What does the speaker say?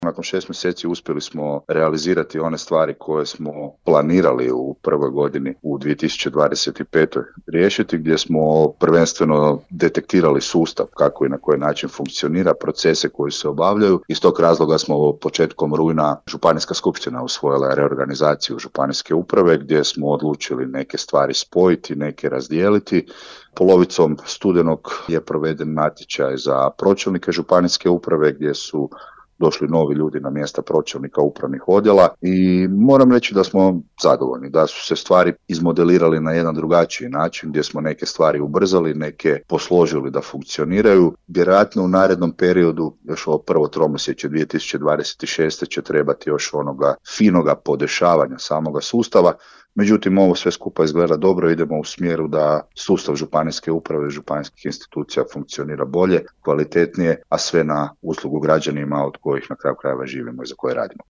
Nakon 6 mjeseci uspjeli smo realizirati one stvari koje smo planirali u prvoj godini u 2025. riješiti, gdje smo prvenstveno detektirali sustav kako i na koji način funkcionira, procese koji se obavljaju. Iz tog razloga smo početkom rujna Županijska skupština usvojila reorganizaciju županijske uprave, gdje smo odlučili neke stvari spojiti, neke razdijeliti. Polovicom studenog je proveden natječaj za pročelnike županijske uprave, gdje su došli novi ljudi na mjesta pročelnika upravnih odjela i moram reći da smo zadovoljni, da su se stvari izmodelirali na jedan drugačiji način, gdje smo neke stvari ubrzali, neke posložili da funkcioniraju. Vjerojatno u narednom periodu, još ovo prvo tromjesečje 2026. će trebati još onoga finoga podešavanja samoga sustava. Međutim, ovo sve skupa izgleda dobro, idemo u smjeru da sustav županijske uprave i županijskih institucija funkcionira bolje, kvalitetnije, a sve na uslugu građanima od kojih na kraju krajeva živimo i za koje radimo.